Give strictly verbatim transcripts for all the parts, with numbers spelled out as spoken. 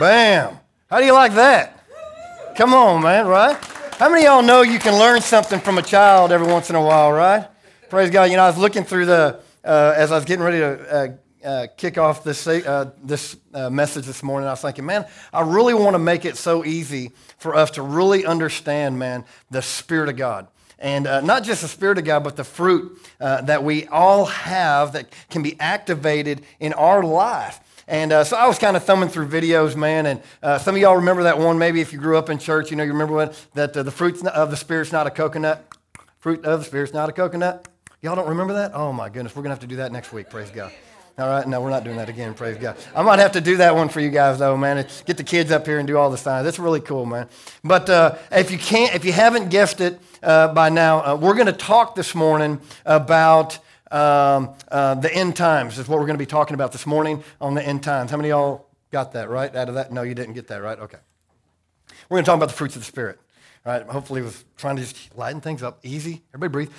Bam. How do you like that? Come on, man, right? How many of y'all know you can learn something from a child every once in a while, right? Praise God. You know, I was looking through the, uh, as I was getting ready to uh, uh, kick off this, uh, this uh, message this morning, I was thinking, man, I really want to make it so easy for us to really understand, man, the Spirit of God. And uh, not just the Spirit of God, but the fruit uh, that we all have that can be activated in our life. And uh, so I was kind of thumbing through videos, man, and uh, some of y'all remember that one, maybe if you grew up in church, you know, you remember what, that uh, the fruit of the Spirit's not a coconut. Fruit of the Spirit's not a coconut. Y'all don't remember that? Oh, my goodness, we're going to have to do that next week, praise God. All right, no, we're not doing that again, praise God. I might have to do that one for you guys, though, man. It's, get the kids up here and do all the signs. That's really cool, man. But uh, if you can't, if you haven't guessed it uh, by now, uh, we're going to talk this morning about um, uh, the end times. Is what we're going to be talking about this morning on the end times. How many of y'all got that right out of that? No, you didn't get that right. Okay. We're going to talk about the fruits of the Spirit. All right. Hopefully, we're trying to just lighten things up. Easy. Everybody breathe.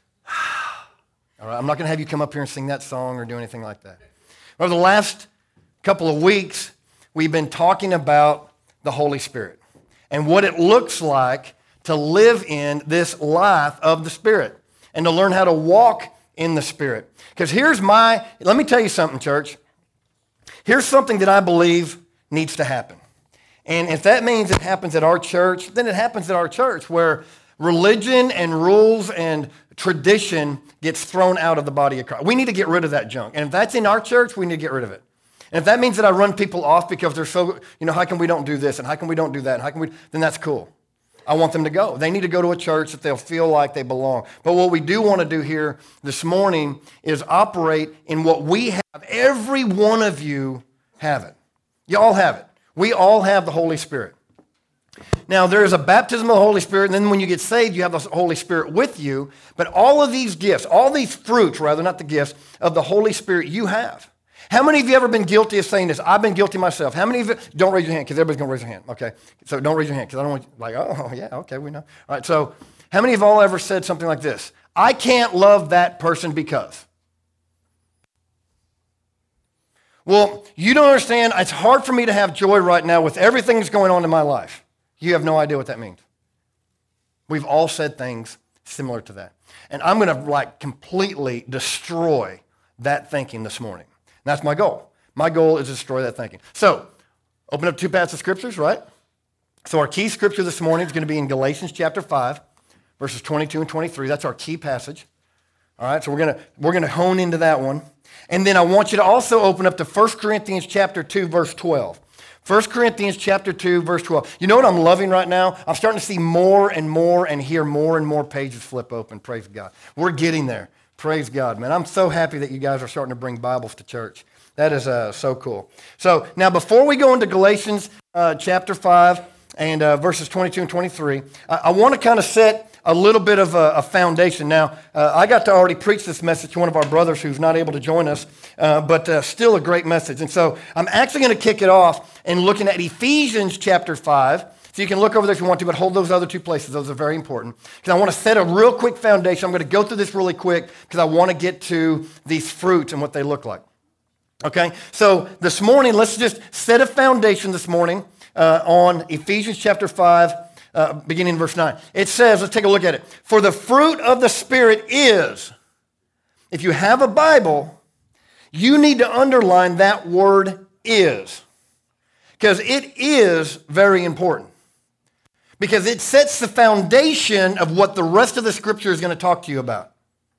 All right, I'm not going to have you come up here and sing that song or do anything like that. Over the last couple of weeks, we've been talking about the Holy Spirit and what it looks like to live in this life of the Spirit and to learn how to walk in the Spirit. Because here's my, let me tell you something, church. Here's something that I believe needs to happen. And if that means it happens at our church, then it happens at our church where religion and rules and tradition gets thrown out of the body of Christ. We need to get rid of that junk. And if that's in our church, we need to get rid of it. And if that means that I run people off because they're so, you know, how come we don't do this and how come we don't do that and how can we, then that's cool. I want them to go. They need to go to a church that they'll feel like they belong. But what we do want to do here this morning is operate in what we have. Every one of you have it. You all have it. We all have the Holy Spirit. Now, there is a baptism of the Holy Spirit, and then when you get saved, you have the Holy Spirit with you. But all of these gifts, all these fruits, rather, not the gifts, of the Holy Spirit you have. How many of you ever been guilty of saying this? I've been guilty myself. How many of you, don't raise your hand, because everybody's going to raise their hand, okay? So don't raise your hand, because I don't want you, like, oh, yeah, okay, we know. All right, so how many of you all ever said something like this? I can't love that person because. Well, you don't understand. It's hard for me to have joy right now with everything that's going on in my life. You have no idea what that means. We've all said things similar to that. And I'm going to like completely destroy that thinking this morning. And that's my goal. My goal is to destroy that thinking. So, open up two passages of scriptures, right? So our key scripture this morning is going to be in Galatians chapter five, verses twenty-two and twenty-three. That's our key passage. All right, so we're going to we're going to hone into that one. And then I want you to also open up to First Corinthians chapter two, verse twelve. First Corinthians chapter two, verse twelve. You know what I'm loving right now? I'm starting to see more and more and hear more and more pages flip open. Praise God. We're getting there. Praise God, man. I'm so happy that you guys are starting to bring Bibles to church. That is uh, so cool. So now before we go into Galatians uh, chapter five and uh, verses twenty-two and twenty-three, I, I want to kind of set a little bit of a, a foundation. Now, uh, I got to already preach this message to one of our brothers who's not able to join us, uh, but uh, still a great message. And so I'm actually going to kick it off and looking at Ephesians chapter five. So you can look over there if you want to, but hold those other two places. Those are very important. Because I want to set a real quick foundation. I'm going to go through this really quick because I want to get to these fruits and what they look like. Okay? So this morning, let's just set a foundation this morning uh, on Ephesians chapter five, Uh, beginning in verse nine. It says, let's take a look at it. For the fruit of the Spirit is, if you have a Bible, you need to underline that word is. Because it is very important. Because it sets the foundation of what the rest of the scripture is going to talk to you about.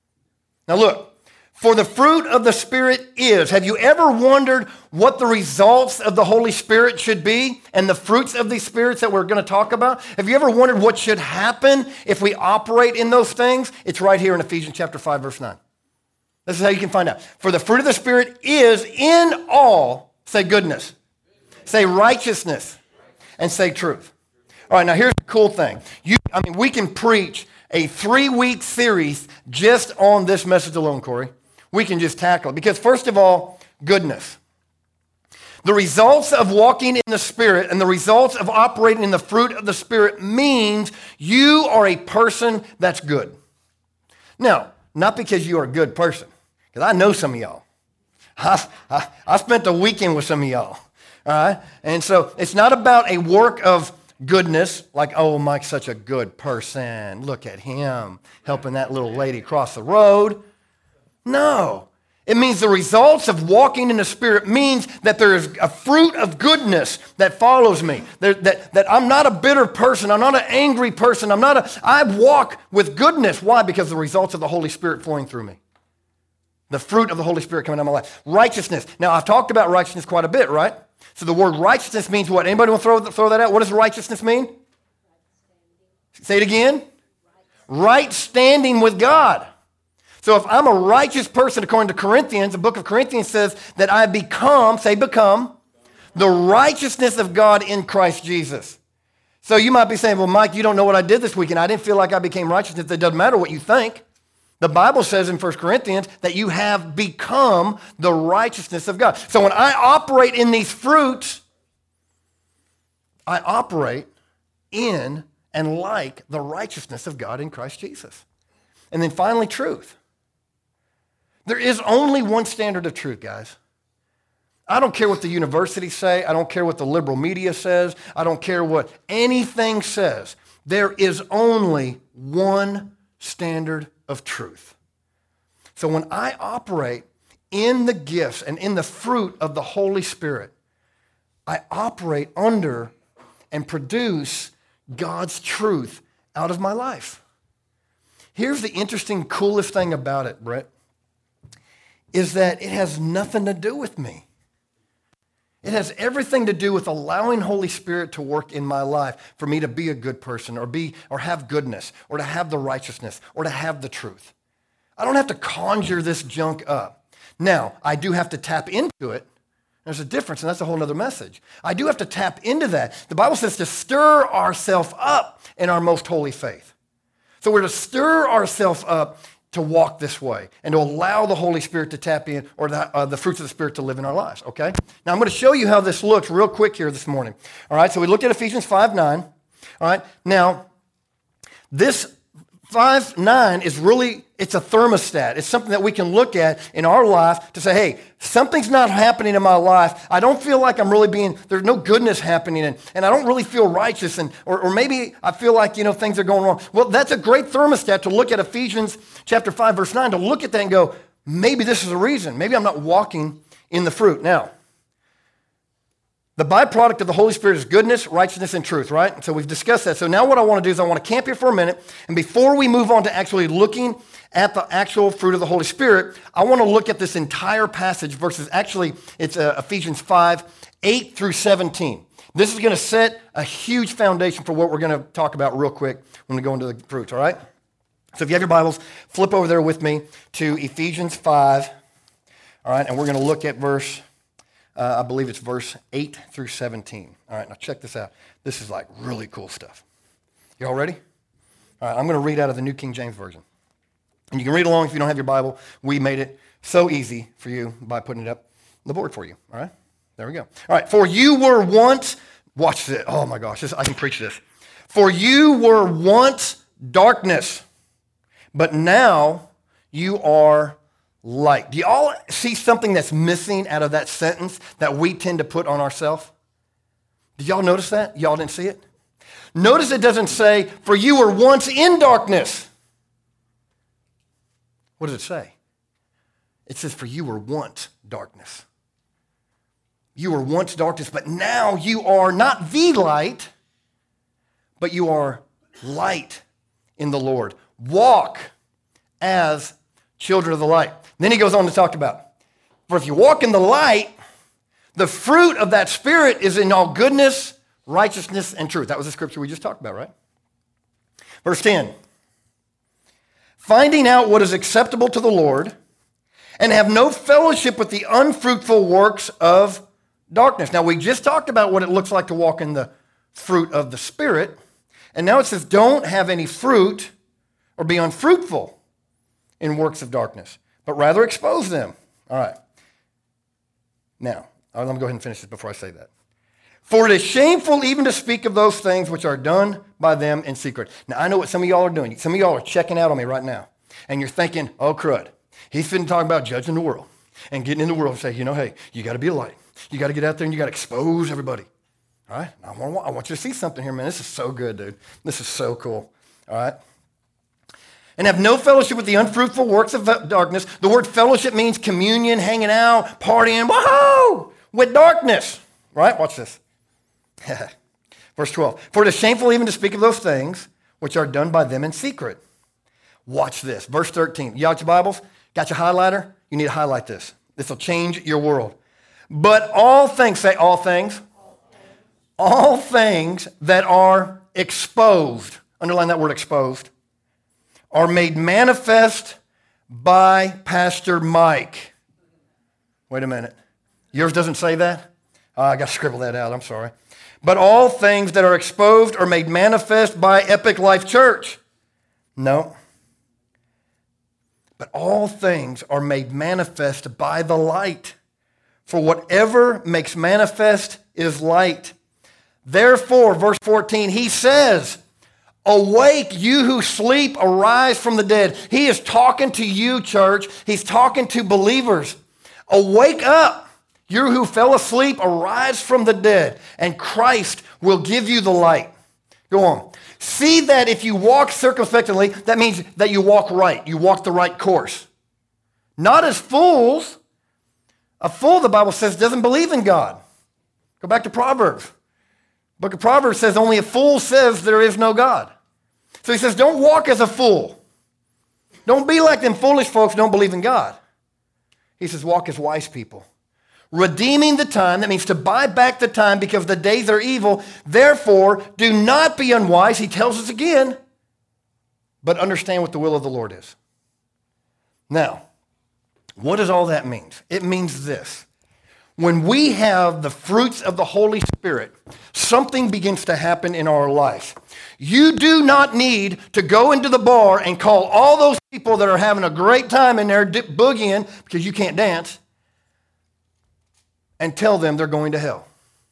Now look. For the fruit of the Spirit is. Have you ever wondered what the results of the Holy Spirit should be and the fruits of these spirits that we're going to talk about? Have you ever wondered what should happen if we operate in those things? It's right here in Ephesians chapter five, verse nine. This is how you can find out. For the fruit of the Spirit is in all, say goodness, say righteousness, and say truth. All right, now here's the cool thing. You, I mean, we can preach a three-week series just on this message alone, Corey. We can just tackle it. Because first of all, goodness. The results of walking in the Spirit and the results of operating in the fruit of the Spirit means you are a person that's good. Now, not because you are a good person, because I know some of y'all. I, I, I spent a weekend with some of y'all. All right? And so it's not about a work of goodness, like, oh, Mike's such a good person. Look at him helping that little lady cross the road. No. It means the results of walking in the Spirit means that there is a fruit of goodness that follows me. There, that, that I'm not a bitter person. I'm not an angry person. I'm not a, I walk with goodness. Why? Because the results of the Holy Spirit flowing through me. The fruit of the Holy Spirit coming out of my life. Righteousness. Now, I've talked about righteousness quite a bit, right? So the word righteousness means what? Anybody want to throw, throw that out? What does righteousness mean? Say it again. Right standing with God. So if I'm a righteous person, according to Corinthians, the book of Corinthians says that I become, say become, the righteousness of God in Christ Jesus. So you might be saying, well, Mike, you don't know what I did this weekend. I didn't feel like I became righteous. It doesn't matter what you think. The Bible says in First Corinthians that you have become the righteousness of God. So when I operate in these fruits, I operate in and like the righteousness of God in Christ Jesus. And then finally, truth. There is only one standard of truth, guys. I don't care what the universities say. I don't care what the liberal media says. I don't care what anything says. There is only one standard of truth. So when I operate in the gifts and in the fruit of the Holy Spirit, I operate under and produce God's truth out of my life. Here's the interesting, coolest thing about it, Brett, is that it has nothing to do with me. It has everything to do with allowing Holy Spirit to work in my life for me to be a good person or be or have goodness or to have the righteousness or to have the truth. I don't have to conjure this junk up. Now, I do have to tap into it. There's a difference, and that's a whole other message. I do have to tap into that. The Bible says to stir ourselves up in our most holy faith. So we're to stir ourselves up to walk this way and to allow the Holy Spirit to tap in or the, uh, the fruits of the Spirit to live in our lives, okay? Now, I'm going to show you how this looks real quick here this morning. All right, so we looked at Ephesians five nine. All right, now, this five nine is really, it's a thermostat. It's something that we can look at in our life to say, hey, something's not happening in my life. I don't feel like I'm really being, there's no goodness happening, and, and I don't really feel righteous, and or, or maybe I feel like, you know, things are going wrong. Well, that's a great thermostat to look at Ephesians chapter five, verse nine, to look at that and go, maybe this is a reason. Maybe I'm not walking in the fruit. Now, the byproduct of the Holy Spirit is goodness, righteousness, and truth, right? So we've discussed that. So now what I want to do is I want to camp here for a minute. And before we move on to actually looking at the actual fruit of the Holy Spirit, I want to look at this entire passage versus actually it's uh, Ephesians five, eight through seventeen. This is going to set a huge foundation for what we're going to talk about real quick when we go into the fruits, all right? So if you have your Bibles, flip over there with me to Ephesians five, all right? And we're going to look at verse... Uh, I believe it's verse eight through seventeen. All right, now check this out. This is like really cool stuff. You all ready? All right, I'm going to read out of the New King James Version. And you can read along if you don't have your Bible. We made it so easy for you by putting it up on the board for you. All right, there we go. All right, for you were once, watch this. Oh my gosh, this, I can preach this. For you were once darkness, but now you are light. Do y'all see something that's missing out of that sentence that we tend to put on ourselves? Did y'all notice that? Y'all didn't see it? Notice it doesn't say, for you were once in darkness. What does it say? It says, for you were once darkness. You were once darkness, but now you are not the light, but you are light in the Lord. Walk as children of the light. Then he goes on to talk about, for if you walk in the light, the fruit of that Spirit is in all goodness, righteousness, and truth. That was the scripture we just talked about, right? Verse ten, finding out what is acceptable to the Lord, and have no fellowship with the unfruitful works of darkness. Now, we just talked about what it looks like to walk in the fruit of the Spirit, and now it says don't have any fruit or be unfruitful in works of darkness, but rather expose them. All right. Now, let me go ahead and finish this before I say that. For it is shameful even to speak of those things which are done by them in secret. Now, I know what some of y'all are doing. Some of y'all are checking out on me right now, and you're thinking, oh, crud. He's finna talk about judging the world and getting in the world and say, you know, hey, you got to be a light. You got to get out there and you got to expose everybody. All right? I want, I want you to see something here, man. This is so good, dude. This is so cool. All right? And have no fellowship with the unfruitful works of darkness. The word fellowship means communion, hanging out, partying, woohoo, with darkness. Right? Watch this. Verse twelve. For it is shameful even to speak of those things which are done by them in secret. Watch this. Verse thirteen. You got your Bibles? Got your highlighter? You need to highlight this. This will change your world. But all things, say all things. All things that are exposed, underline that word exposed, are made manifest by Pastor Mike. Wait a minute. Yours doesn't say that? Uh, I got to scribble that out. I'm sorry. But all things that are exposed are made manifest by Epic Life Church. No. But all things are made manifest by the light. For whatever makes manifest is light. Therefore, verse fourteen, he says, awake, you who sleep, arise from the dead. He is talking to you, church. He's talking to believers. Awake up, you who fell asleep, arise from the dead, and Christ will give you the light. Go on. See that if you walk circumspectly, that means that you walk right. You walk the right course. Not as fools. A fool, the Bible says, doesn't believe in God. Go back to Proverbs. The book of Proverbs says only a fool says there is no God. So he says, don't walk as a fool. Don't be like them foolish folks who don't believe in God. He says, walk as wise people. Redeeming the time, that means to buy back the time because the days are evil. Therefore, do not be unwise, he tells us again, but understand what the will of the Lord is. Now, what does all that mean? It means this. When we have the fruits of the Holy Spirit, something begins to happen in our life. You do not need to go into the bar and call all those people that are having a great time in there boogieing because you can't dance and tell them they're going to hell.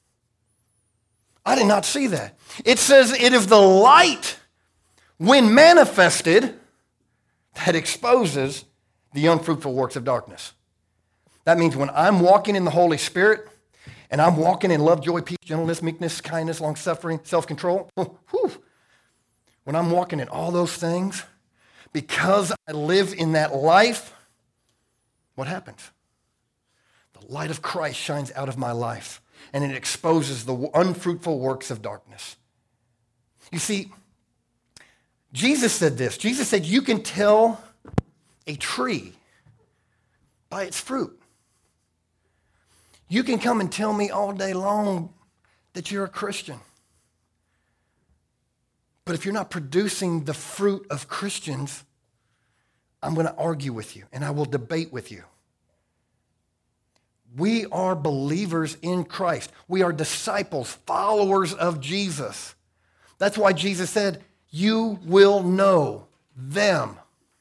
I did not see that. It says it is the light when manifested that exposes the unfruitful works of darkness. That means when I'm walking in the Holy Spirit and I'm walking in love, joy, peace, gentleness, meekness, kindness, long-suffering, self-control, whew, when I'm walking in all those things, because I live in that life, what happens? The light of Christ shines out of my life and it exposes the unfruitful works of darkness. You see, Jesus said this. Jesus said, you can tell a tree by its fruit. You can come and tell me all day long that you're a Christian. But if you're not producing the fruit of Christians, I'm going to argue with you and I will debate with you. We are believers in Christ. We are disciples, followers of Jesus. That's why Jesus said, you will know them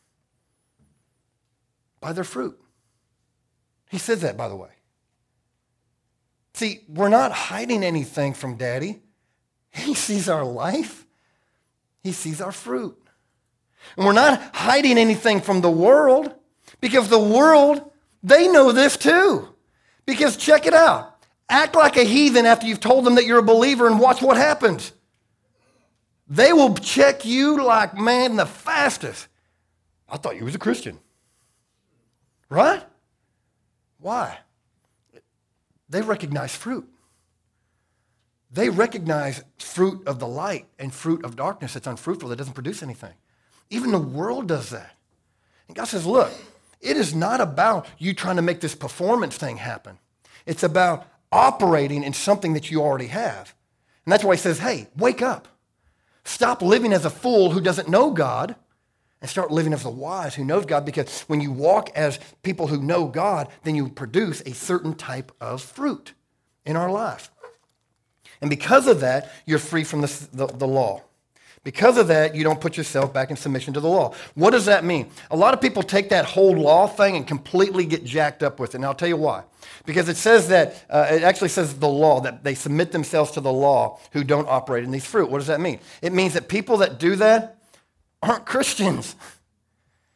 by their fruit. He says that, by the way. See, we're not hiding anything from Daddy. He sees our life. He sees our fruit. And we're not hiding anything from the world because the world, they know this too. Because check it out. Act like a heathen after you've told them that you're a believer and watch what happens. They will check you like, man, the fastest. I thought you was a Christian. Right? Why? They recognize fruit. They recognize fruit of the light and fruit of darkness that's unfruitful, that doesn't produce anything. Even the world does that. And God says, look, it is not about you trying to make this performance thing happen. It's about operating in something that you already have. And that's why he says, hey, wake up. Stop living as a fool who doesn't know God and start living as the wise who knows God, because when you walk as people who know God, then you produce a certain type of fruit in our life. And because of that, you're free from the, the, the law. Because of that, you don't put yourself back in submission to the law. What does that mean? A lot of people take that whole law thing and completely get jacked up with it. And I'll tell you why. Because it says that, uh, it actually says the law, that they submit themselves to the law who don't operate in these fruit. What does that mean? It means that people that do that aren't Christians.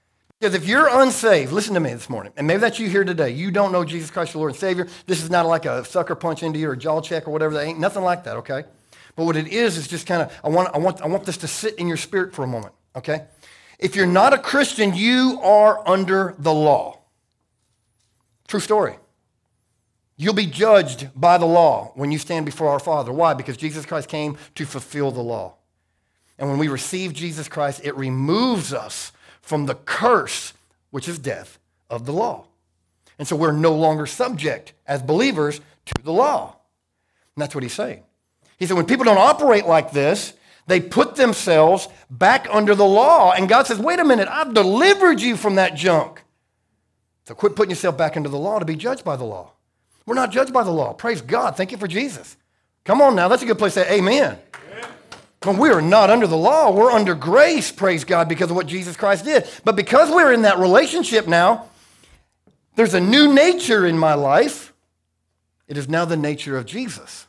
Because if you're unsaved, listen to me this morning, and maybe that's you here today. You don't know Jesus Christ, your Lord and Savior. This is not like a sucker punch into you or a jaw check or whatever. That ain't nothing like that, okay? But what it is is just kind of, I want, I want, I want this to sit in your spirit for a moment, okay? If you're not a Christian, you are under the law. True story. You'll be judged by the law when you stand before our Father. Why? Because Jesus Christ came to fulfill the law. And when we receive Jesus Christ, it removes us from the curse, which is death, of the law. And so we're no longer subject as believers to the law. And that's what he's saying. He said when people don't operate like this, they put themselves back under the law. And God says, wait a minute, I've delivered you from that junk. So quit putting yourself back under the law to be judged by the law. We're not judged by the law. Praise God. Thank you for Jesus. Come on now. That's a good place to say amen. But we are not under the law. We're under grace, praise God, because of what Jesus Christ did. But because we're in that relationship now, there's a new nature in my life. It is now the nature of Jesus.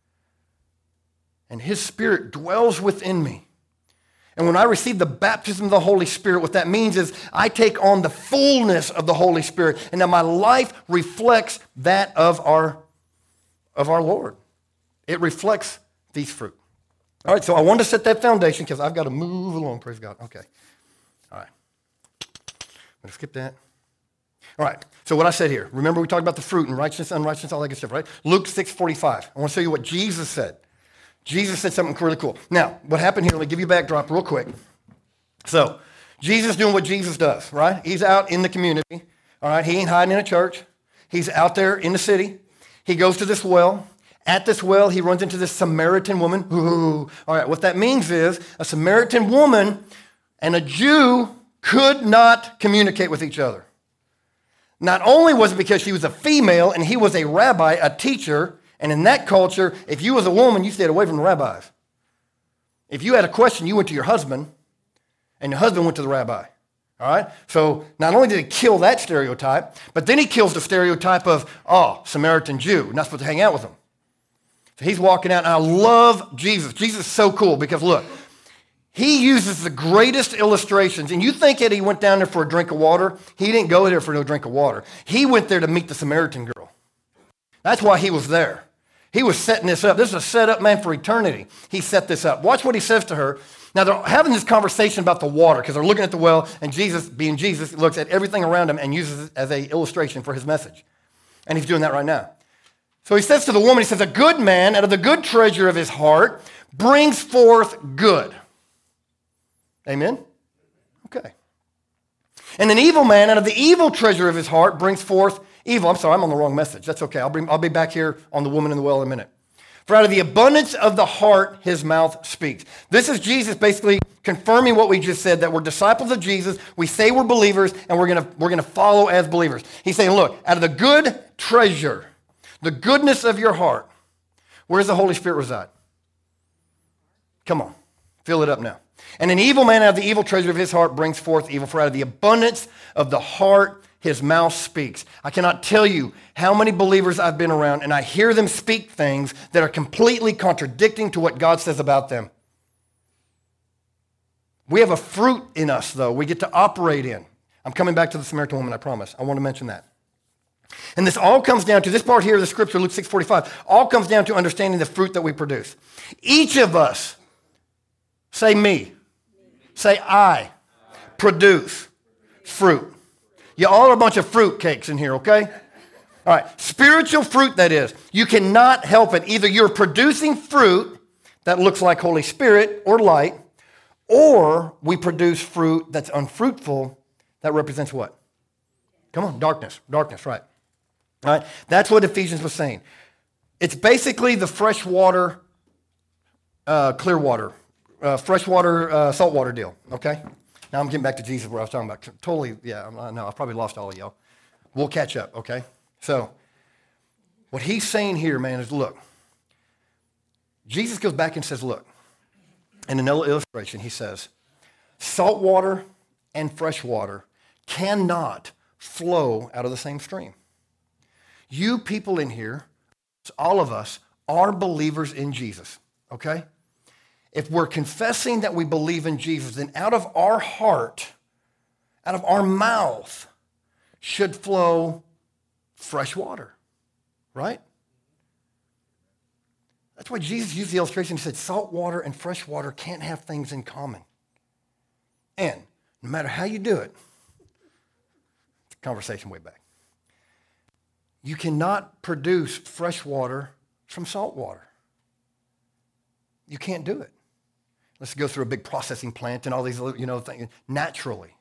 And his Spirit dwells within me. And when I receive the baptism of the Holy Spirit, what that means is I take on the fullness of the Holy Spirit. And now my life reflects that of our, of our Lord. It reflects these fruit. All right, so I want to set that foundation because I've got to move along, praise God. Okay. All right. I'm going to skip that. All right, so what I said here, remember we talked about the fruit and righteousness, unrighteousness, all that good stuff, right? Luke six forty-five. I want to show you what Jesus said. Jesus said something really cool. Now, what happened here, let me give you a backdrop real quick. So, Jesus doing what Jesus does, right? He's out in the community, all right? He ain't hiding in a church. He's out there in the city. He goes to this well. At this well, he runs into this Samaritan woman. Ooh. All right, what that means is a Samaritan woman and a Jew could not communicate with each other. Not only was it because she was a female and he was a rabbi, a teacher, and in that culture, if you was a woman, you stayed away from the rabbis. If you had a question, you went to your husband, and your husband went to the rabbi. All right? So not only did he kill that stereotype, but then he kills the stereotype of, oh, Samaritan Jew, not supposed to hang out with him. So he's walking out, and I love Jesus. Jesus is so cool because, look, he uses the greatest illustrations. And you think that he went down there for a drink of water. He didn't go there for no drink of water. He went there to meet the Samaritan girl. That's why he was there. He was setting this up. This is a setup, man, for eternity. He set this up. Watch what he says to her. Now, they're having this conversation about the water because they're looking at the well, and Jesus, being Jesus, looks at everything around him and uses it as an illustration for his message. And he's doing that right now. So he says to the woman, he says, a good man out of the good treasure of his heart brings forth good. Amen? Okay. And an evil man out of the evil treasure of his heart brings forth evil. I'm sorry, I'm on the wrong message. That's okay. I'll, bring, I'll be back here on the woman in the well in a minute. For out of the abundance of the heart, his mouth speaks. This is Jesus basically confirming what we just said, that we're disciples of Jesus. We say we're believers, and we're going to we're going to follow as believers. He's saying, look, out of the good treasure, the goodness of your heart, where does the Holy Spirit reside? Come on, fill it up now. And an evil man out of the evil treasure of his heart brings forth evil. For out of the abundance of the heart, his mouth speaks. I cannot tell you how many believers I've been around, and I hear them speak things that are completely contradicting to what God says about them. We have a fruit in us, though, we get to operate in. I'm coming back to the Samaritan woman, I promise. I want to mention that. And this all comes down to, this part here of the scripture, Luke six forty-five, all comes down to understanding the fruit that we produce. Each of us, say me, say I, produce fruit. You all are a bunch of fruit cakes in here, okay? All right, spiritual fruit, that is. You cannot help it. Either you're producing fruit that looks like Holy Spirit or light, or we produce fruit that's unfruitful that represents what? Come on, darkness, darkness, right. All right, that's what Ephesians was saying. It's basically the freshwater, uh, clear water, uh, freshwater, uh, saltwater deal, okay? Now I'm getting back to Jesus where I was talking about. Totally, yeah, I know, I've probably lost all of y'all. We'll catch up, okay? So what he's saying here, man, is look, Jesus goes back and says, look, in another illustration, he says, salt water and fresh water cannot flow out of the same stream. You people in here, all of us, are believers in Jesus, okay? If we're confessing that we believe in Jesus, then out of our heart, out of our mouth should flow fresh water, right? That's why Jesus used the illustration. He said salt water and fresh water can't have things in common. And no matter how you do it, it's a conversation way back, you cannot produce fresh water from salt water. You can't do it. Let's go through a big processing plant and all these, you know, things naturally.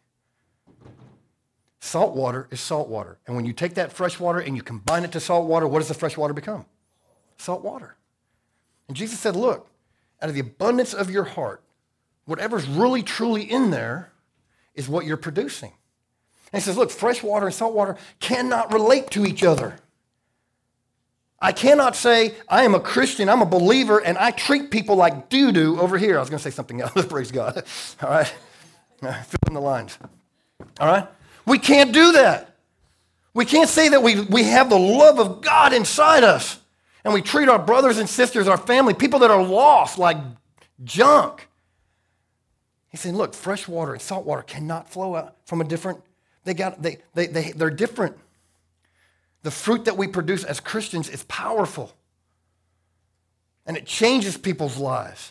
Salt water is salt water. And when you take that fresh water and you combine it to salt water, what does the fresh water become? Salt water. And Jesus said, look, out of the abundance of your heart, whatever's really, truly in there is what you're producing. And he says, look, fresh water and salt water cannot relate to each other. I cannot say I am a Christian, I'm a believer, and I treat people like doo-doo over here. I was going to say something else, praise God. All right? Fill in the lines. All right? We can't do that. We can't say that we, we have the love of God inside us, and we treat our brothers and sisters, our family, people that are lost like junk. He's saying, look, fresh water and salt water cannot flow out from a different, they got, they, they, they, they're different. The fruit that we produce as Christians is powerful, and it changes people's lives.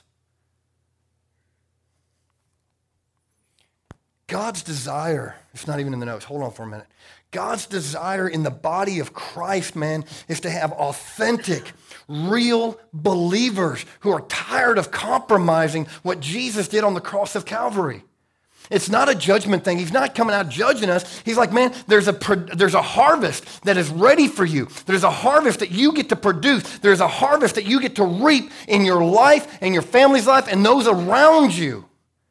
God's desire, it's not even in the notes, hold on for a minute. God's desire in the body of Christ, man, is to have authentic, real believers who are tired of compromising what Jesus did on the cross of Calvary. It's not a judgment thing. He's not coming out judging us. He's like, man, there's a, there's a harvest that is ready for you. There's a harvest that you get to produce. There's a harvest that you get to reap in your life and your family's life and those around you.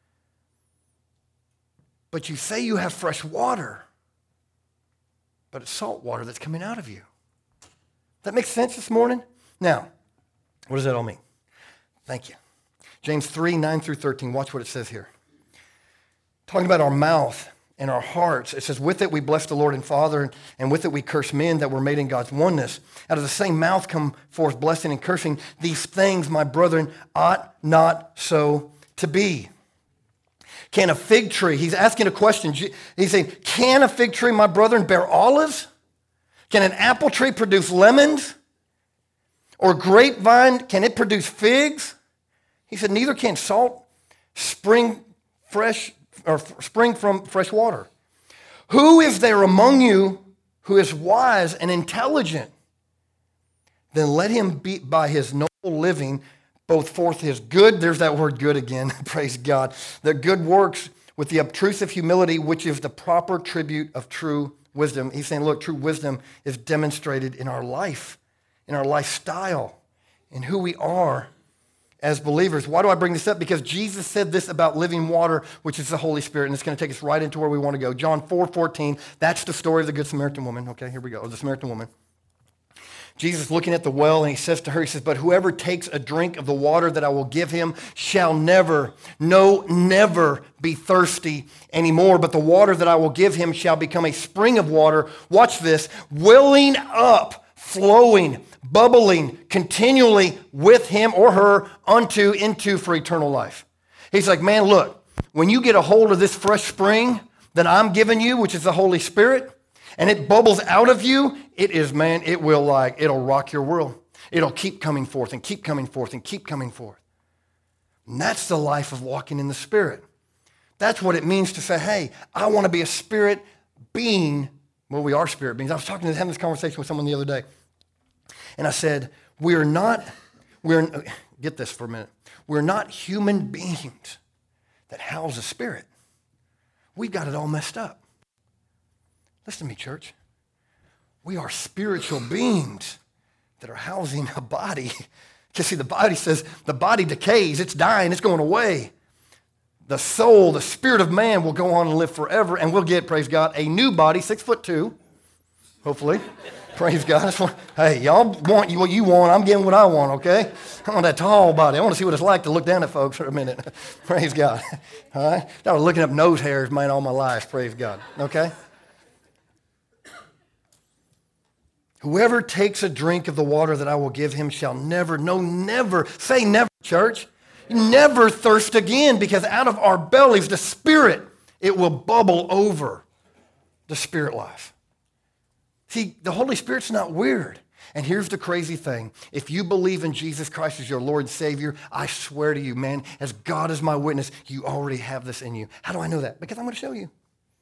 But you say you have fresh water, but it's salt water that's coming out of you. That makes sense this morning? Now, what does that all mean? Thank you. James three, nine through thirteen, watch what it says here. Talking about our mouth and our hearts, it says, with it we bless the Lord and Father, and with it we curse men that were made in God's oneness. Out of the same mouth come forth blessing and cursing. These things, my brethren, ought not so to be. Can a fig tree, he's asking a question. He's saying, can a fig tree, my brethren, bear olives? Can an apple tree produce lemons? Or grapevine, can it produce figs? He said, neither can salt spring fresh or spring from fresh water. Who is there among you who is wise and intelligent? Then let him be by his noble living both forth his good, there's that word good again, praise God, the good works with the obtrusive humility, which is the proper tribute of true wisdom. He's saying, look, true wisdom is demonstrated in our life, in our lifestyle, in who we are as believers. Why do I bring this up? Because Jesus said this about living water, which is the Holy Spirit, and it's going to take us right into where we want to go. John four fourteen, that's the story of the Good Samaritan woman. Okay, here we go, the Samaritan woman. Jesus looking at the well, and he says to her, he says, but whoever takes a drink of the water that I will give him shall never, no, never be thirsty anymore. But the water that I will give him shall become a spring of water. Watch this, welling up, flowing, bubbling continually with him or her unto, into for eternal life. He's like, man, look, when you get a hold of this fresh spring that I'm giving you, which is the Holy Spirit, and it bubbles out of you, it is, man, it will like, it'll rock your world. It'll keep coming forth and keep coming forth and keep coming forth. And that's the life of walking in the Spirit. That's what it means to say, hey, I want to be a spirit being. Well, we are spirit beings. I was talking to having this conversation with someone the other day. And I said, we're not, we're, get this for a minute. We're not human beings that house a spirit. We've got it all messed up. Listen to me, church. We are spiritual beings that are housing a body. Because see, the body says, the body decays, it's dying, it's going away. The soul, the spirit of man will go on and live forever, and we'll get, praise God, a new body, six foot two, hopefully. Praise God. Hey, y'all want what you want, I'm getting what I want, okay? I want that tall body. I want to see what it's like to look down at folks for a minute. Praise God. All right? I was looking up nose hairs, man, all my life, praise God, okay? Whoever takes a drink of the water that I will give him shall never, no, never, say never, church, never thirst again, because out of our bellies the Spirit It will bubble over the spirit life. See, the Holy Spirit's not weird. And here's the crazy thing. If you believe in Jesus Christ as your Lord and Savior, I swear to you, man, as God is my witness, you already have this in you. How do I know that? Because I'm going to show you.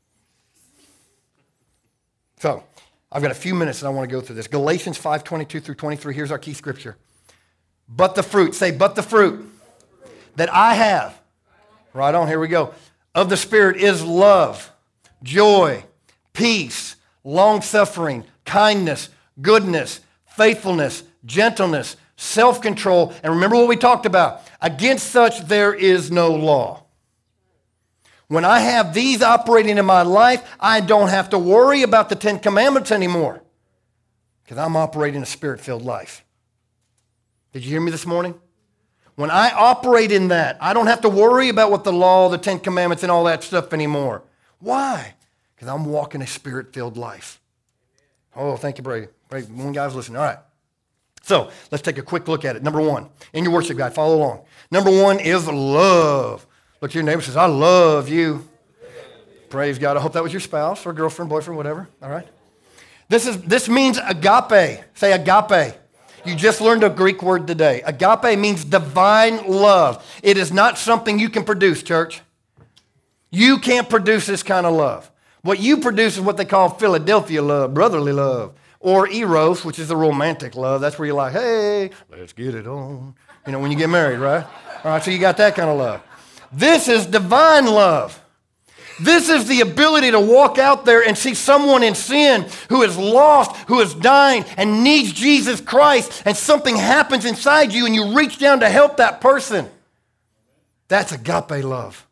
So, I've got a few minutes and I want to go through this. Galatians five twenty-two through twenty-three, here's our key scripture. But the fruit, say, but the fruit that I have, right on, here we go, of the Spirit is love, joy, peace, long-suffering, kindness, goodness, faithfulness, gentleness, self-control. And remember what we talked about. Against such there is no law. When I have these operating in my life, I don't have to worry about the Ten Commandments anymore because I'm operating a spirit-filled life. Did you hear me this morning? When I operate in that, I don't have to worry about what the law, the Ten Commandments, and all that stuff anymore. Why? Because I'm walking a spirit-filled life. Oh, thank you, Brady. Brady, one guy's listening. All right. So let's take a quick look at it. Number one, in your worship guide, follow along. Number one is love. Look to your neighbor and says, I love you. Praise God. I hope that was your spouse or girlfriend, boyfriend, whatever. All right. This is this means agape. Say agape. You just learned a Greek word today. Agape means divine love. It is not something you can produce, church. You can't produce this kind of love. What you produce is what they call Philadelphia love, brotherly love, or eros, which is the romantic love. That's where you're like, hey, let's get it on. You know, when you get married, right? All right, so you got that kind of love. This is divine love. This is the ability to walk out there and see someone in sin who is lost, who is dying, and needs Jesus Christ, and something happens inside you, and you reach down to help that person. That's agape love.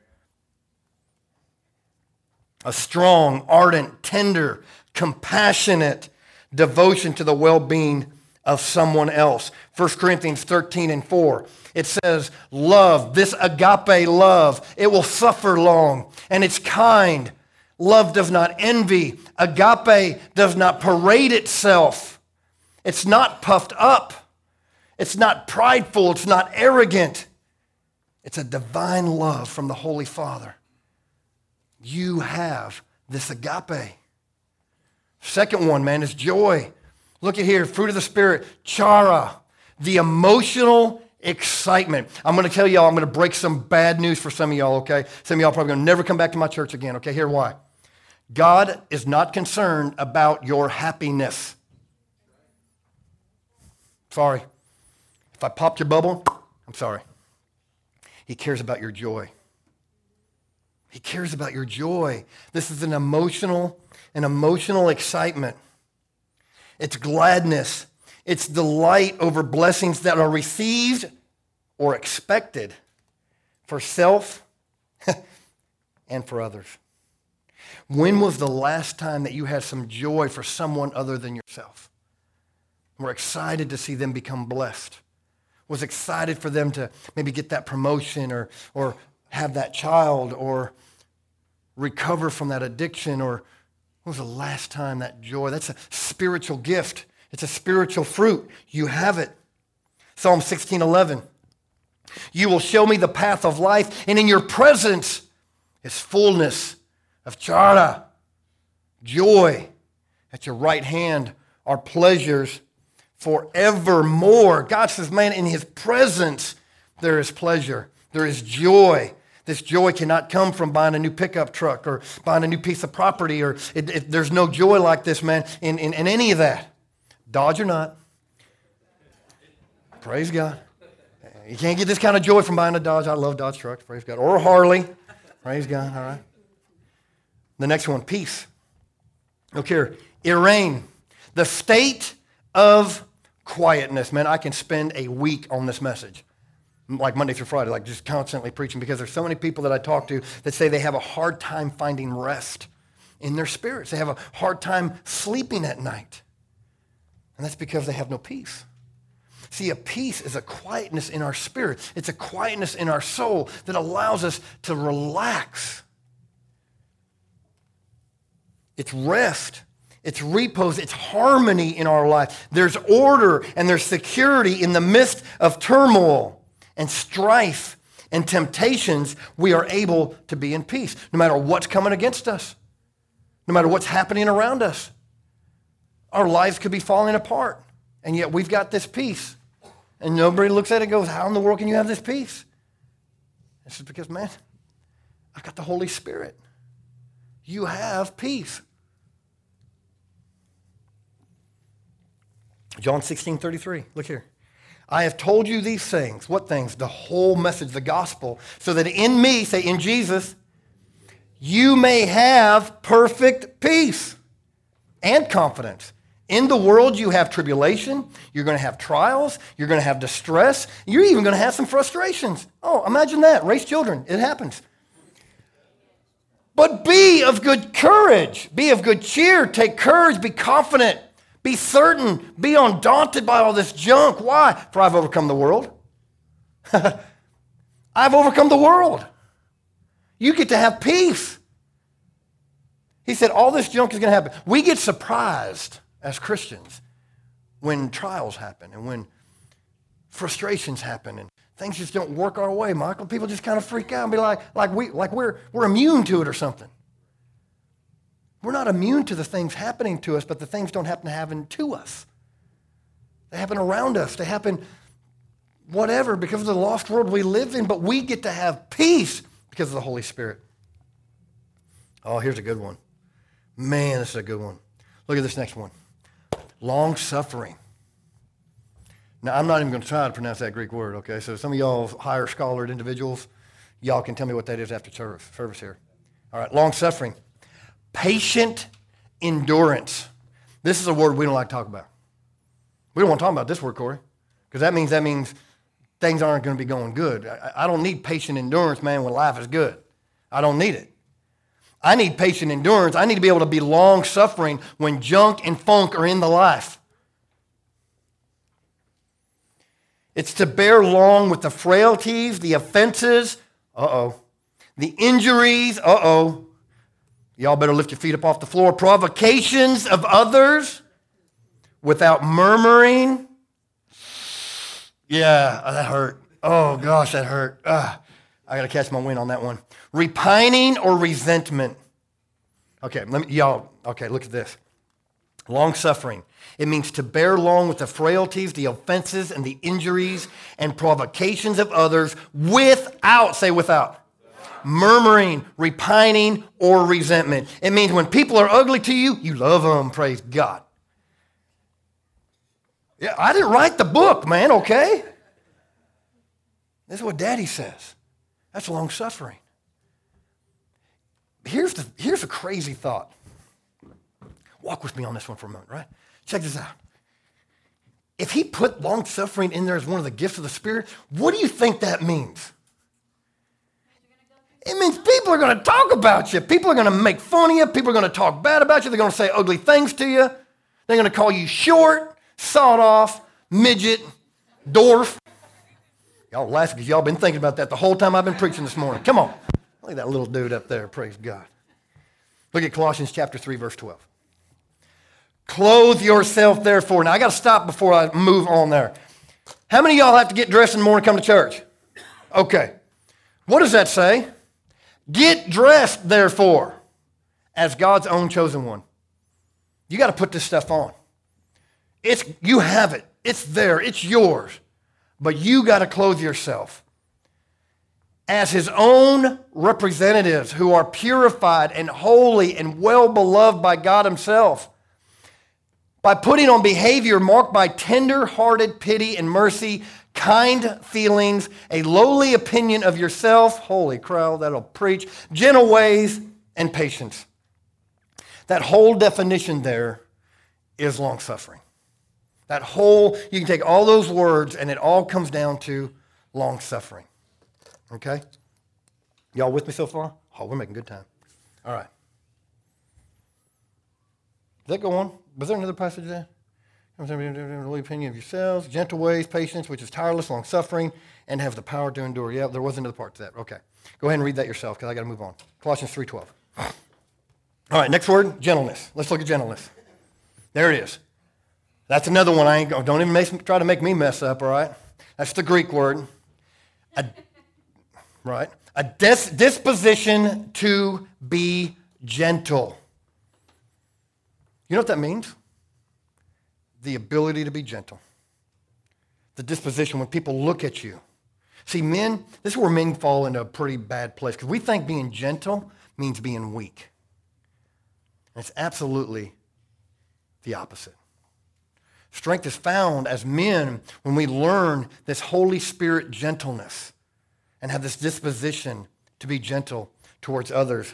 A strong, ardent, tender, compassionate devotion to the well-being of someone else. First Corinthians thirteen and four. It says, love, this agape love, it will suffer long, and it's kind. Love does not envy. Agape does not parade itself. It's not puffed up. It's not prideful. It's not arrogant. It's a divine love from the Holy Father. You have this agape. Second one, man, is joy. Look at here, fruit of the Spirit, chara, the emotional excitement. I'm going to tell y'all, I'm going to break some bad news for some of y'all, okay? Some of y'all probably going to never come back to my church again, okay? Here why. God is not concerned about your happiness. Sorry. If I popped your bubble, I'm sorry. He cares about your joy. He cares about your joy. This is an emotional, an emotional excitement. It's gladness. It's delight over blessings that are received or expected for self and for others. When was the last time that you had some joy for someone other than yourself? We're excited to see them become blessed. Was excited for them to maybe get that promotion or, or have that child or recover from that addiction, or when was the last time that joy? That's a spiritual gift. It's a spiritual fruit. You have it. Psalm sixteen eleven. You will show me the path of life, and in your presence is fullness of chara, joy. At your right hand are pleasures forevermore. God says, man, in his presence there is pleasure. There is joy. This joy cannot come from buying a new pickup truck or buying a new piece of property, or it, it, there's no joy like this, man, in, in, in any of that. Dodge or not. Praise God. You can't get this kind of joy from buying a Dodge. I love Dodge trucks. Praise God. Or a Harley. Praise God. All right. The next one, peace. Look here. Irene. The state of quietness. Man, I can spend a week on this message. Like Monday through Friday, like just constantly preaching, because there's so many people that I talk to that say they have a hard time finding rest in their spirits. They have a hard time sleeping at night. And that's because they have no peace. See, a peace is a quietness in our spirit. It's a quietness in our soul that allows us to relax. It's rest. It's repose. It's harmony in our life. There's order and there's security in the midst of turmoil and strife. In temptations, we are able to be in peace, no matter what's coming against us, no matter what's happening around us. Our lives could be falling apart, and yet we've got this peace. And nobody looks at it and goes, how in the world can you have this peace? It's just because, man, I've got the Holy Spirit. You have peace. John sixteen thirty-three, look here. I have told you these things. What things? The whole message, the gospel, so that in me, say in Jesus, you may have perfect peace and confidence. In the world, you have tribulation. You're going to have trials. You're going to have distress. You're even going to have some frustrations. Oh, imagine that. Raise children. It happens. But be of good courage. Be of good cheer. Take courage. Be confident. Be certain. Be undaunted by all this junk. Why? For I've overcome the world. I've overcome the world. You get to have peace. He said all this junk is going to happen. We get surprised as Christians when trials happen and when frustrations happen and things just don't work our way, Michael. People just kind of freak out and be like, like, we, like we're, we're immune to it or something. We're not immune to the things happening to us, but the things don't happen to happen to us. They happen around us. They happen whatever because of the lost world we live in, but we get to have peace because of the Holy Spirit. Oh, here's a good one. Man, this is a good one. Look at this next one. Long suffering. Now, I'm not even going to try to pronounce that Greek word, okay? So some of y'all higher scholared individuals, y'all can tell me what that is after service, service here. All right, long suffering. Patient endurance. This is a word we don't like to talk about. We don't want to talk about this word, Corey, because that means that means things aren't going to be going good. I, I don't need patient endurance, man, when life is good. I don't need it. I need patient endurance. I need to be able to be long-suffering when junk and funk are in the life. It's to bear long with the frailties, the offenses, uh-oh, the injuries, uh-oh. Y'all better lift your feet up off the floor. Provocations of others without murmuring. Yeah, that hurt. Oh, gosh, that hurt. Ugh. I got to catch my wind on that one. Repining or resentment. Okay, let me, y'all, okay, look at this. Long suffering. It means to bear long with the frailties, the offenses, and the injuries and provocations of others without, say without, murmuring, repining, or resentment. It means when people are ugly to you, you love them, praise God. Yeah, I didn't write the book, man, okay? This is what Daddy says. That's long suffering. Here's the, here's a crazy thought. Walk with me on this one for a moment, right? Check this out. If he put long suffering in there as one of the gifts of the Spirit, what do you think that means? It means people are going to talk about you. People are going to make fun of you. People are going to talk bad about you. They're going to say ugly things to you. They're going to call you short, sawed off, midget, dwarf. Y'all laughing because y'all been thinking about that the whole time I've been preaching this morning. Come on. Look at that little dude up there. Praise God. Look at Colossians chapter three, verse twelve. Clothe yourself, therefore. Now, I got to stop before I move on there. How many of y'all have to get dressed in the morning to come to church? Okay. What does that say? Get dressed, therefore, as God's own chosen one. You got to put this stuff on. It's, you have it. It's there. It's yours. But you got to clothe yourself as his own representatives who are purified and holy and well-beloved by God himself, by putting on behavior marked by tender-hearted pity and mercy, kind feelings, a lowly opinion of yourself, holy crowd, that'll preach, gentle ways, and patience. That whole definition there is long-suffering. That whole, you can take all those words and it all comes down to long-suffering. Okay? Y'all with me so far? Oh, we're making good time. All right. Does that go on? Was there another passage there? Lowly opinion of yourselves, gentle ways, patience, which is tireless, long-suffering, and have the power to endure. Yeah, there was another part to that. Okay. Go ahead and read that yourself because I got to move on. Colossians three twelve. All right, next word, gentleness. Let's look at gentleness. There it is. That's another one I ain't don't even make, try to make me mess up, all right? That's the Greek word. Ad, right? A dis- disposition to be gentle. You know what that means? The ability to be gentle. The disposition when people look at you. See, men, this is where men fall into a pretty bad place because we think being gentle means being weak. And it's absolutely the opposite. Strength is found as men when we learn this Holy Spirit gentleness and have this disposition to be gentle towards others.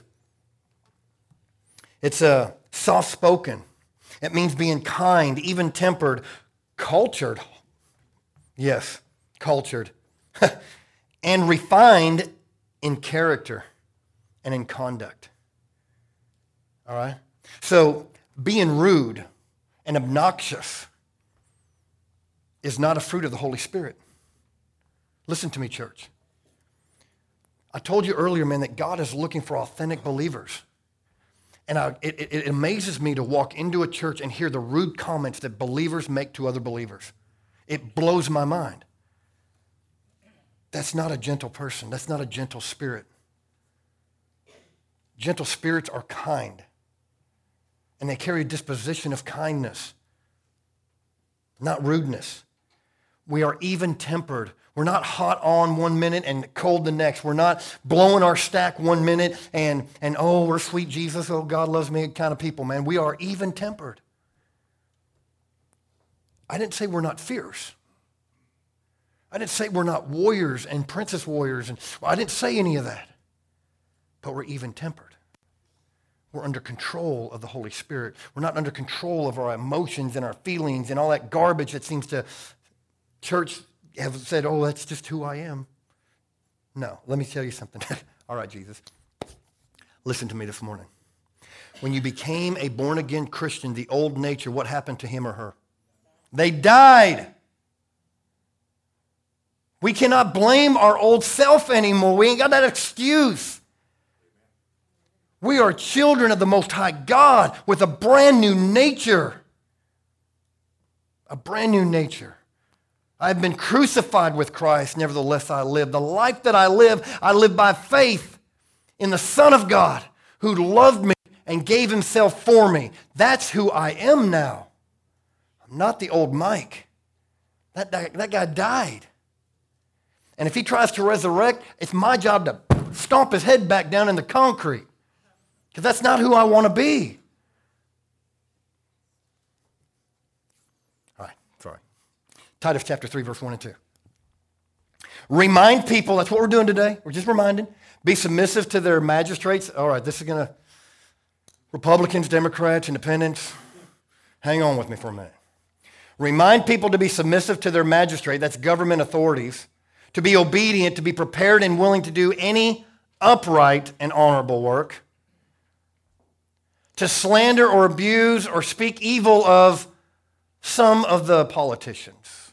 It's a soft-spoken. It means being kind, even-tempered, cultured. Yes, cultured. And refined in character and in conduct. All right? So being rude and obnoxious is not a fruit of the Holy Spirit. Listen to me, church. I told you earlier, man, that God is looking for authentic believers. And I, it, it amazes me to walk into a church and hear the rude comments that believers make to other believers. It blows my mind. That's not a gentle person. That's not a gentle spirit. Gentle spirits are kind. And they carry a disposition of kindness, not rudeness. We are even-tempered. We're not hot on one minute and cold the next. We're not blowing our stack one minute and, and oh, we're sweet Jesus, oh, God loves me kind of people, man. We are even-tempered. I didn't say we're not fierce. I didn't say we're not warriors and princess warriors. And well, I didn't say any of that. But we're even-tempered. We're under control of the Holy Spirit. We're not under control of our emotions and our feelings and all that garbage that seems to, church have said, oh, that's just who I am. No, let me tell you something. All right, Jesus. Listen to me this morning. When you became a born-again Christian, the old nature, what happened to him or her? They died. We cannot blame our old self anymore. We ain't got that excuse. We are children of the Most High God with a brand new nature. A brand new nature. I've been crucified with Christ, nevertheless I live. The life that I live, I live by faith in the Son of God who loved me and gave himself for me. That's who I am now. I'm not the old Mike. That, that, that guy died. And if he tries to resurrect, it's my job to stomp his head back down in the concrete. Because that's not who I want to be. All right, sorry. Titus chapter three, verse one and two. Remind people, that's what we're doing today. We're just reminding. Be submissive to their magistrates. All right, this is going to, Republicans, Democrats, Independents, hang on with me for a minute. Remind people to be submissive to their magistrate, that's government authorities, to be obedient, to be prepared and willing to do any upright and honorable work, to slander or abuse or speak evil of some of the politicians.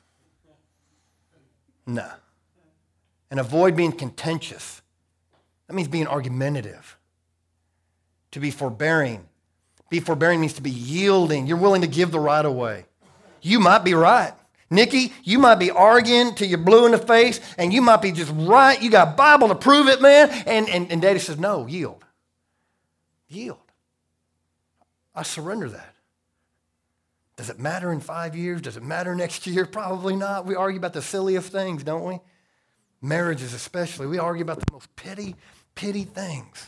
No. And avoid being contentious. That means being argumentative. To be forbearing. Be forbearing means to be yielding. You're willing to give the right away. You might be right. Nikki, you might be arguing till you're blue in the face, and you might be just right. You got Bible to prove it, man. And, and, and Daddy says, no, yield. Yield. I surrender that. Does it matter in five years? Does it matter next year? Probably not. We argue about the silliest things, don't we? Marriages especially. We argue about the most petty, petty things.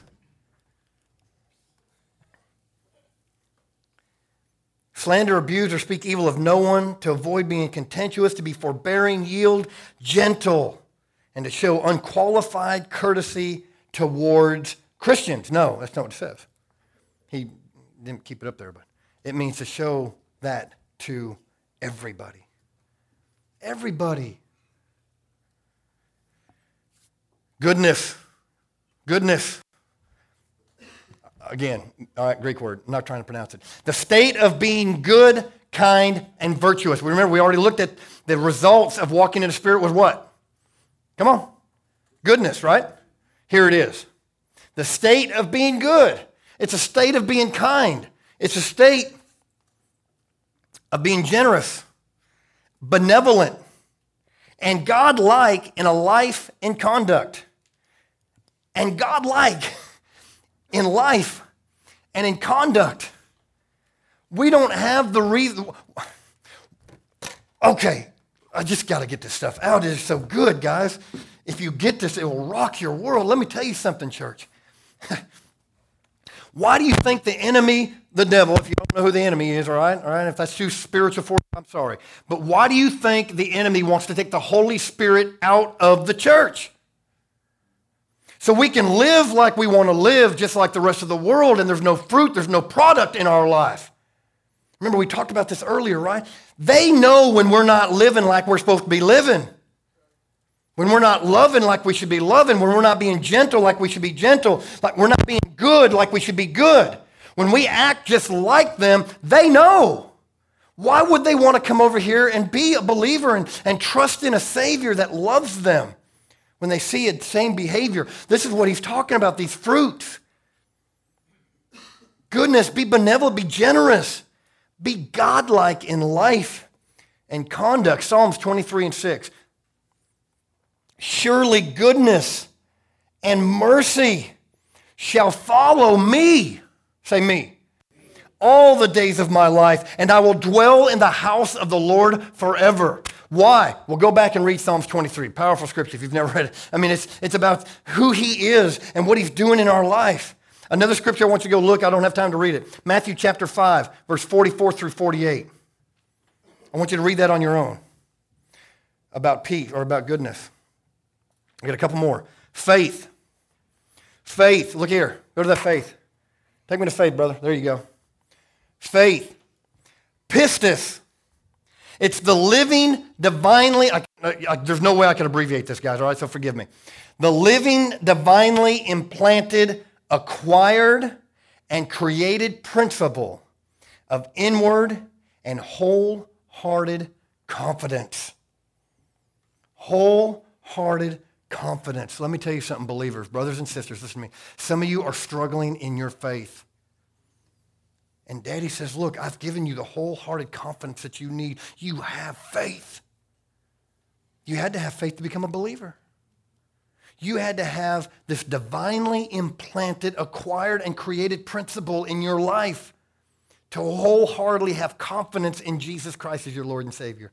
Slander, abuse, or speak evil of no one, to avoid being contentious, to be forbearing, yield, gentle, and to show unqualified courtesy towards Christians. No, that's not what it says. He didn't keep it up there, but it means to show that to everybody. Everybody. Goodness. Goodness. Again, all right, Greek word. I'm not trying to pronounce it. The state of being good, kind, and virtuous. We remember we already looked at the results of walking in the Spirit was what? Come on. Goodness, right? Here it is. The state of being good. It's a state of being kind. It's a state of being generous, benevolent, and God-like in a life and conduct. and godlike in life and in conduct. We don't have the reason. Okay, I just got to get this stuff out. It is so good, guys. If you get this, it will rock your world. Let me tell you something, church. Why do you think the enemy, the devil, if you don't know who the enemy is, all right, all right, if that's too spiritual for you, I'm sorry. But why do you think the enemy wants to take the Holy Spirit out of the church? So we can live like we want to live, just like the rest of the world, and there's no fruit, there's no product in our life. Remember, we talked about this earlier, right? They know when we're not living like we're supposed to be living. When we're not loving like we should be loving, when we're not being gentle like we should be gentle, like we're not being good like we should be good. When we act just like them, they know. Why would they want to come over here and be a believer and, and trust in a Savior that loves them when they see the same behavior? This is what he's talking about, these fruits. Goodness, be benevolent, be generous, be godlike in life and conduct. Psalms twenty-three and six. Surely goodness and mercy shall follow me, say me, all the days of my life, and I will dwell in the house of the Lord forever. Why? Well, go back and read Psalms twenty-three. Powerful scripture if you've never read it. I mean, it's, it's about who he is and what he's doing in our life. Another scripture I want you to go look. I don't have time to read it. Matthew chapter five, verse forty-four through forty-eight. I want you to read that on your own about peace or about goodness. I got a couple more. Faith. Faith. Look here. Go to that faith. Take me to faith, brother. There you go. Faith. Pistis. It's the living, divinely, I, I, there's no way I can abbreviate this, guys, all right, so forgive me. The living, divinely implanted, acquired, and created principle of inward and wholehearted confidence. Wholehearted confidence. Let me tell you something, believers, brothers and sisters, listen to me. Some of you are struggling in your faith. And Daddy says, look, I've given you the wholehearted confidence that you need. You have faith. You had to have faith to become a believer. You had to have this divinely implanted, acquired, and created principle in your life to wholeheartedly have confidence in Jesus Christ as your Lord and Savior.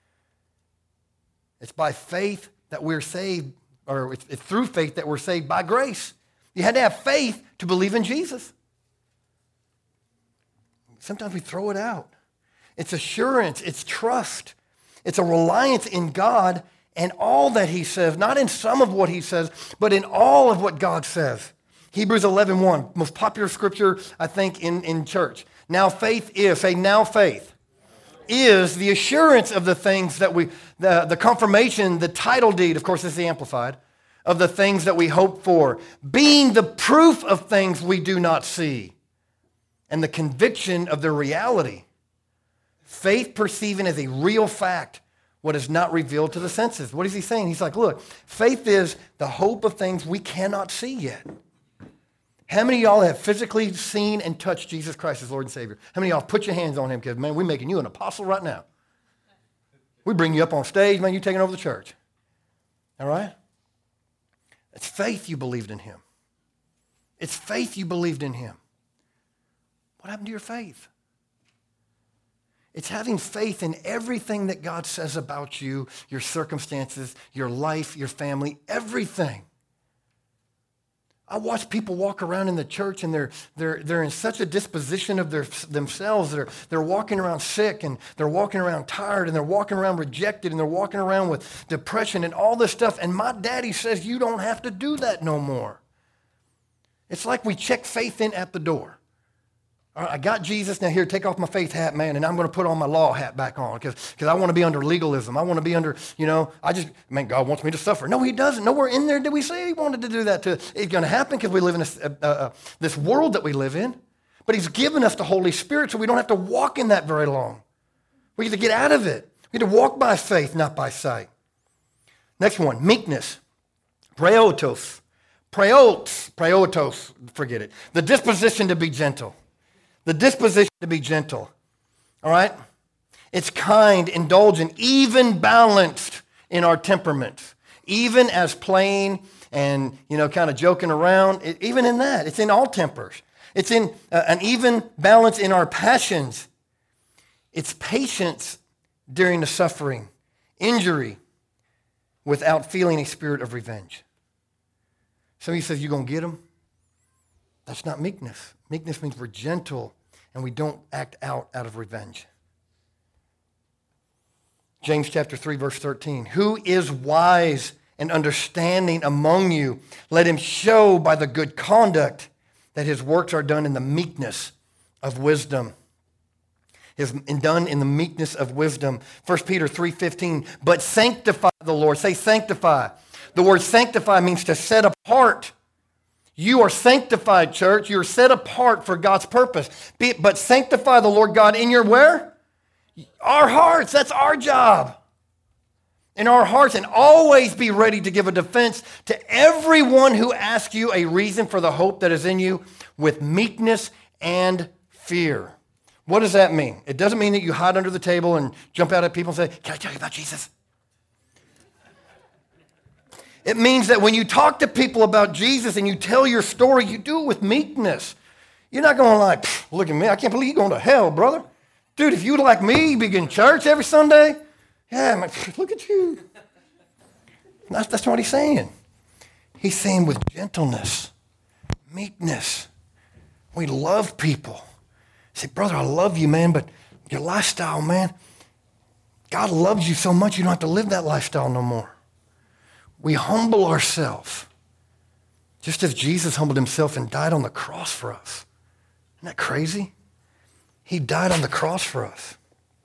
It's by faith that we're saved, or it's, it's through faith that we're saved by grace. You had to have faith to believe in Jesus. Sometimes we throw it out. It's assurance, it's trust, it's a reliance in God and all that he says, not in some of what he says, but in all of what God says. Hebrews eleven one, most popular scripture, I think, in, in church. Now faith is, say now faith, is the assurance of the things that we, the, the confirmation, the title deed, of course this is the Amplified, of the things that we hope for, being the proof of things we do not see, and the conviction of their reality. Faith perceiving as a real fact what is not revealed to the senses. What is he saying? He's like, look, faith is the hope of things we cannot see yet. How many of y'all have physically seen and touched Jesus Christ as Lord and Savior? How many of y'all put your hands on him? Because, man, we're making you an apostle right now. We bring you up on stage, man, you're taking over the church. All right? It's faith you believed in him. It's faith you believed in him. What happened to your faith? It's having faith in everything that God says about you, your circumstances, your life, your family, everything. I watch people walk around in the church and they're, they're, they're in such a disposition of their, themselves. They're, they're walking around sick and they're walking around tired and they're walking around rejected and they're walking around with depression and all this stuff. And my daddy says you don't have to do that no more. It's like we check faith in at the door. All right, I got Jesus, now here, take off my faith hat, man, and I'm going to put on my law hat back on because I want to be under legalism. I want to be under, you know, I just, man, God wants me to suffer. No, he doesn't. Nowhere in there did we say he wanted to do that to. It's going to happen because we live in this, uh, uh, this world that we live in. But he's given us the Holy Spirit so we don't have to walk in that very long. We get to get out of it. We get to walk by faith, not by sight. Next one, meekness. Praeotos. Praeotos. Praeotos, forget it. The disposition to be gentle. The disposition to be gentle, all right? It's kind, indulgent, even balanced in our temperaments, even as plain and, you know, kind of joking around. It, even in that, it's in all tempers. It's in uh, an even balance in our passions. It's patience during the suffering, injury, without feeling a spirit of revenge. Somebody says, you're going to get them? That's not meekness. Meekness means we're gentle and we don't act out out of revenge. James chapter three, verse thirteen. Who is wise and understanding among you? Let him show by the good conduct that his works are done in the meekness of wisdom. Is done in the meekness of wisdom. First Peter three fifteen. But sanctify the Lord. Say sanctify. The word sanctify means to set apart. You are sanctified, church. You are set apart for God's purpose. Be, but sanctify the Lord God in your where? Our hearts. That's our job. In our hearts, and always be ready to give a defense to everyone who asks you a reason for the hope that is in you with meekness and fear. What does that mean? It doesn't mean that you hide under the table and jump out at people and say, can I tell you about Jesus? It means that when you talk to people about Jesus and you tell your story, you do it with meekness. You're not going like, look at me, I can't believe you're going to hell, brother. Dude, if you like me, you begin church every Sunday. Yeah, I'm like, look at you. That's, that's what he's saying. He's saying with gentleness, meekness. We love people. Say, brother, I love you, man, but your lifestyle, man, God loves you so much you don't have to live that lifestyle no more. We humble ourselves, just as Jesus humbled himself and died on the cross for us. Isn't that crazy? He died on the cross for us.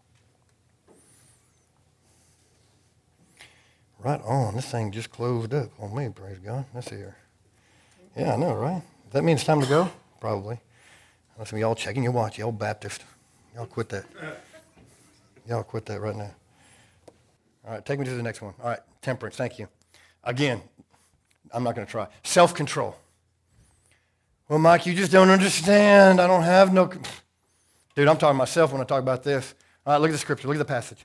Right on. This thing just closed up on me, praise God. Let's see here. Yeah, I know, right? Does that mean it's time to go? Probably. Listen, y'all checking your watch, y'all Baptist. Y'all quit that. Y'all quit that right now. All right, take me to the next one. All right, temperance, thank you. Again, I'm not going to try. Self-control. Well, Mike, you just don't understand. I don't have no... Dude, I'm talking to myself when I talk about this. All right, look at the scripture. Look at the passage.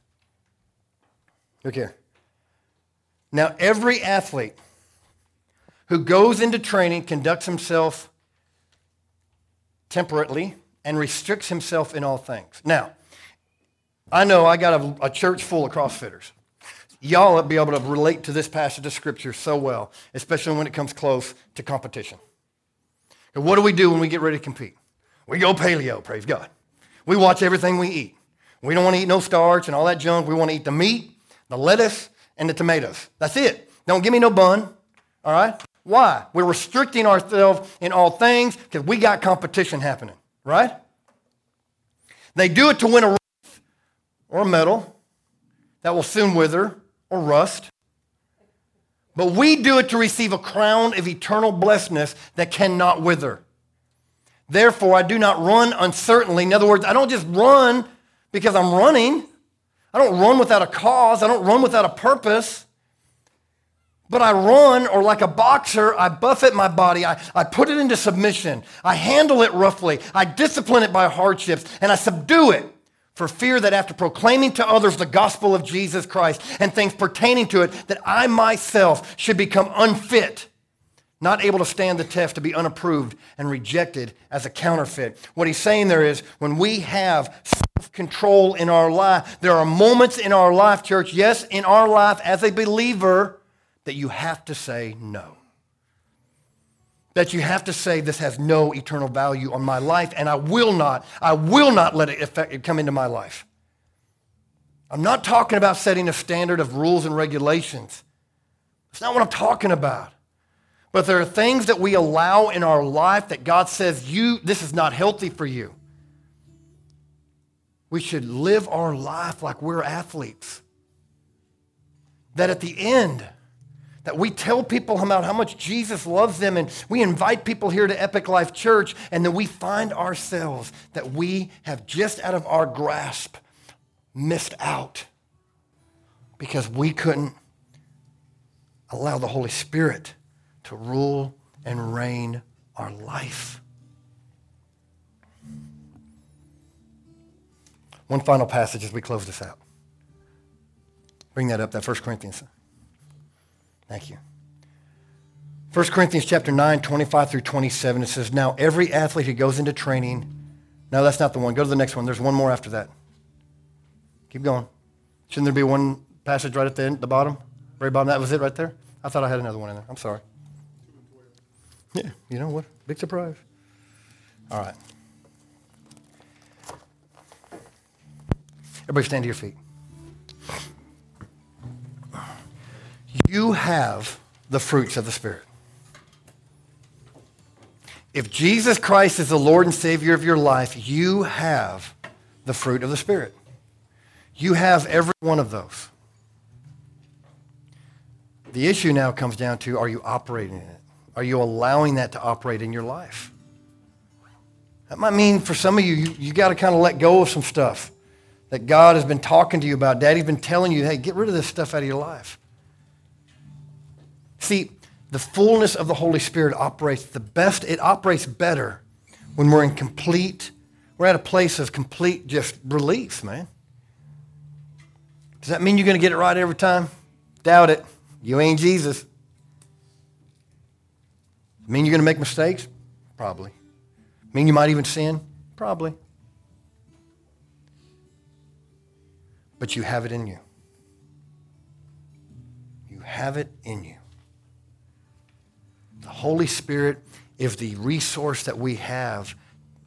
Look here. Now, every athlete who goes into training conducts himself temperately and restricts himself in all things. Now, I know I got a, a church full of CrossFitters. Y'all will be able to relate to this passage of Scripture so well, especially when it comes close to competition. And what do we do when we get ready to compete? We go paleo, praise God. We watch everything we eat. We don't want to eat no starch and all that junk. We want to eat the meat, the lettuce, and the tomatoes. That's it. Don't give me no bun, all right? Why? We're restricting ourselves in all things because we got competition happening, right? They do it to win a wreath or a medal that will soon wither or rust. But we do it to receive a crown of eternal blessedness that cannot wither. Therefore, I do not run uncertainly. In other words, I don't just run because I'm running. I don't run without a cause. I don't run without a purpose. But I run, or like a boxer, I buffet my body. I, I put it into submission. I handle it roughly. I discipline it by hardships, and I subdue it for fear that after proclaiming to others the gospel of Jesus Christ and things pertaining to it, that I myself should become unfit, not able to stand the test, to be unapproved and rejected as a counterfeit. What he's saying there is, when we have self-control in our life, there are moments in our life, church, yes, in our life as a believer, that you have to say no. That you have to say, this has no eternal value on my life, and I will not, I will not let it affect, it come into my life. I'm not talking about setting a standard of rules and regulations. That's not what I'm talking about. But there are things that we allow in our life that God says, you, this is not healthy for you. We should live our life like we're athletes. That at the end, that we tell people about how much Jesus loves them, and we invite people here to Epic Life Church, and then we find ourselves that we have just out of our grasp missed out because we couldn't allow the Holy Spirit to rule and reign our life. One final passage as we close this out. Bring that up, that First Corinthians. Thank you. First Corinthians chapter nine, twenty-five through twenty-seven, it says, now every athlete who goes into training, no, that's not the one. Go to the next one. There's one more after that. Keep going. Shouldn't there be one passage right at the end, the bottom? Very bottom, that was it right there? I thought I had another one in there. I'm sorry. Yeah, you know what? Big surprise. All right. Everybody stand to your feet. You have the fruits of the Spirit. If Jesus Christ is the Lord and Savior of your life, you have the fruit of the Spirit. You have every one of those. The issue now comes down to, are you operating in it? Are you allowing that to operate in your life? That might mean for some of you, you, you got to kind of let go of some stuff that God has been talking to you about. Daddy's been telling you, hey, get rid of this stuff out of your life. See, the fullness of the Holy Spirit operates the best. It operates better when we're in complete, we're at a place of complete just relief, man. Does that mean you're going to get it right every time? Doubt it. You ain't Jesus. Mean you're going to make mistakes? Probably. Mean you might even sin? Probably. But you have it in you. You have it in you. The Holy Spirit is the resource that we have.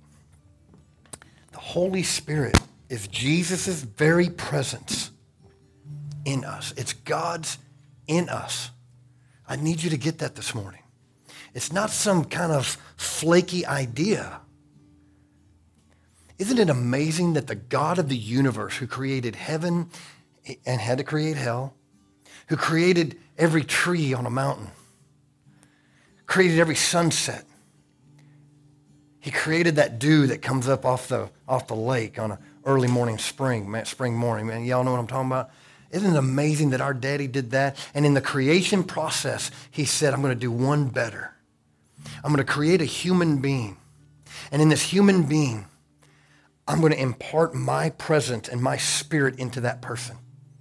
The Holy Spirit is Jesus' very presence in us. It's God's in us. I need you to get that this morning. It's not some kind of flaky idea. Isn't it amazing that the God of the universe, who created heaven and had to create hell, who created every tree on a mountain, created every sunset, he created that dew that comes up off the, off the lake on an early morning spring, man, spring morning, man, y'all know what I'm talking about? Isn't it amazing that our daddy did that? And in the creation process, he said, I'm going to do one better. I'm going to create a human being. And in this human being, I'm going to impart my presence and my spirit into that person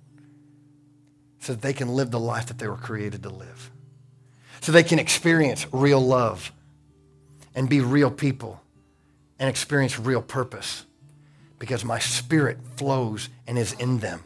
so that they can live the life that they were created to live. So they can experience real love and be real people and experience real purpose because my spirit flows and is in them.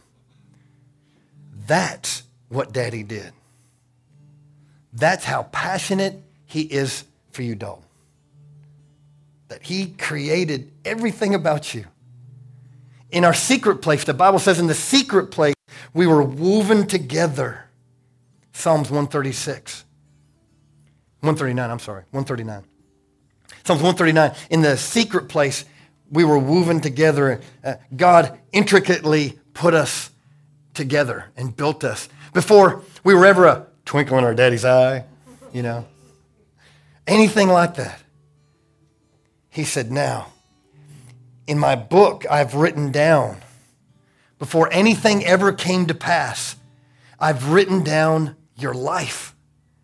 That's what Daddy did. That's how passionate he is for you, Dalton. That he created everything about you. In our secret place, the Bible says in the secret place, we were woven together. Psalms one thirty-six. one thirty-nine, I'm sorry, one thirty-nine. Psalms one thirty-nine, in the secret place, we were woven together. Uh, God intricately put us together and built us. Before we were ever a twinkle in our daddy's eye, you know, anything like that. He said, now, in my book, I've written down, before anything ever came to pass, I've written down your life.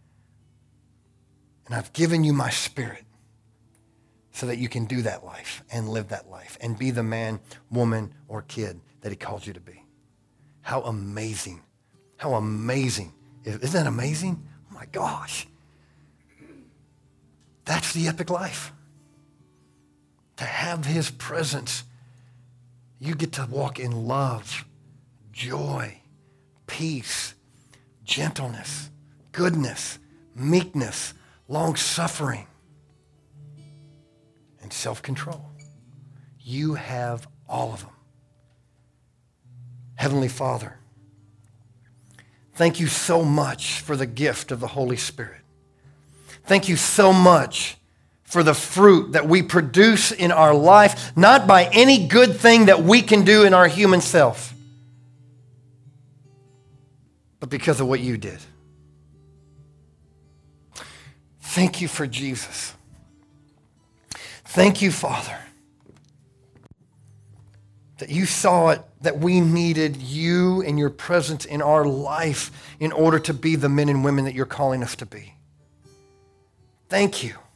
And I've given you my spirit so that you can do that life and live that life and be the man, woman, or kid that he called you to be. How amazing. How amazing. Isn't that amazing? Oh my gosh. That's the epic life. To have his presence, you get to walk in love, joy, peace, gentleness, goodness, meekness, long-suffering, and self-control. You have all of them. Heavenly Father, thank you so much for the gift of the Holy Spirit. Thank you so much for the fruit that we produce in our life, not by any good thing that we can do in our human self, but because of what you did. Thank you for Jesus. Thank you, Father, that you saw it, that we needed you and your presence in our life in order to be the men and women that you're calling us to be. Thank you.